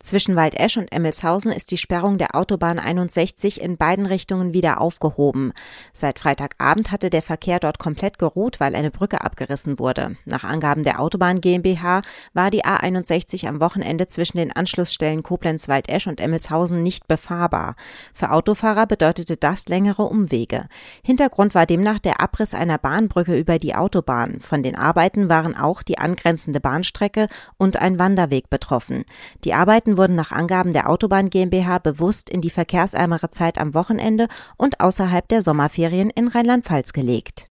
Zwischen Waldesch und Emmelshausen ist die Sperrung der Autobahn 61 in beiden Richtungen wieder aufgehoben. Seit Freitagabend hatte der Verkehr dort komplett geruht, weil eine Brücke abgerissen wurde. Nach Angaben der Autobahn GmbH war die A61 am Wochenende zwischen den Anschlussstellen Koblenz-Waldesch und Emmelshausen nicht befahrbar. Für Autofahrer bedeutete das längere Umwege. Hintergrund war demnach der Abriss einer Bahnbrücke über die Autobahn. Von den Arbeiten waren auch die angrenzende Bahnstrecke und ein Wanderweg betroffen. Die Arbeiten wurden nach Angaben der Autobahn GmbH bewusst in die verkehrsärmere Zeit am Wochenende und außerhalb der Sommerferien in Rheinland-Pfalz gelegt.